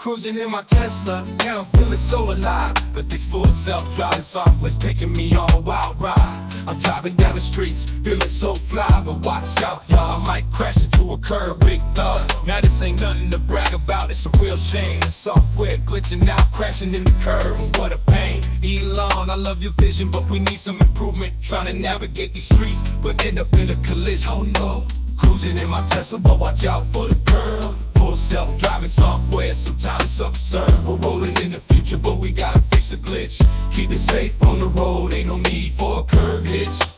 Cruising in my Tesla, yeah, I'm feeling so alive. But this full self-driving software's taking me on a wild ride. I'm driving down the streets, feeling so fly. But watch out, y'all, I might crash into a curb, big thug. Now this ain't nothing to brag about, it's a real shame. The software glitching out, crashing in the curves, what a pain. Elon, I love your vision, but we need some improvement. Trying to navigate these streets, but end up in a collision, oh no. Cruising in my Tesla, but watch out for the curb. Full self-driving software, sometimes it's absurd. We're rolling in the future, but we gotta fix the glitch. Keep it safe on the road, ain't no need for a curb hitch.